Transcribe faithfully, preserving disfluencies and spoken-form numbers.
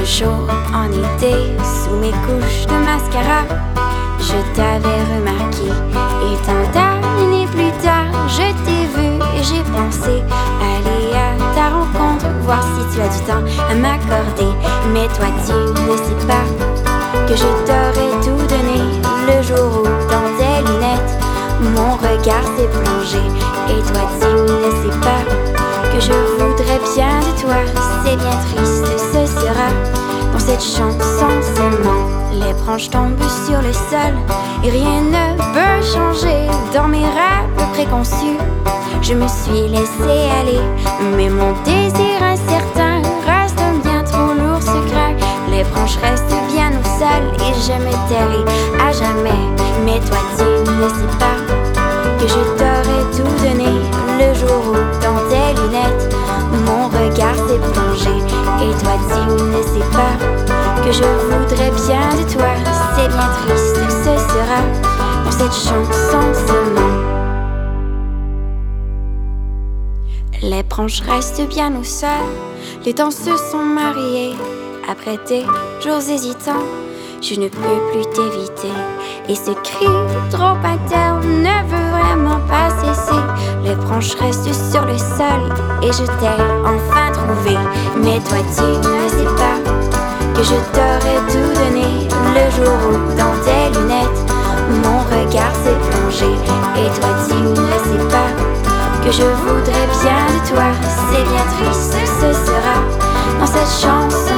Un jour en été, sous mes couches de mascara, je t'avais remarqué. Et tant d'années plus tard, je t'ai vu et j'ai pensé aller à ta rencontre, voir si tu as du temps à m'accorder. Mais toi tu ne sais pas que je t'aurais tout donné le jour où dans tes lunettes mon regard s'est plongé. Et toi tu ne sais pas que je voudrais bien de toi. C'est bien triste, ce sera dans cette chanson seulement. Les branches tombent sur le sol et rien ne peut changer. Dans mes rêves préconçus, je me suis laissé aller, mais mon désir incertain reste un bien trop lourd secret. Les branches restent bien au sol et je me tairai à jamais. Mais toi tu ne sais pas que je t'aurais tout donné le jour où dans tes lunettes mon regard s'est plongé. Et toi tu ne sais pas que je voudrais bien de toi. C'est bien triste, ce sera dans cette chanson seulement. Les branches restent bien au sol, les temps se sont mariés. Après des jours hésitants, je ne peux plus t'éviter. Et ce cri trop interne ne veut vraiment pas cesser. Les branches restent sur le sol et je t'ai enfin trouvé. Mais toi tu ne sais pas que je t'aurais tout donné le jour où dans tes lunettes mon regard s'est plongé. Et toi tu ne sais pas que je voudrais bien de toi. C'est bien triste, ce sera dans cette chanson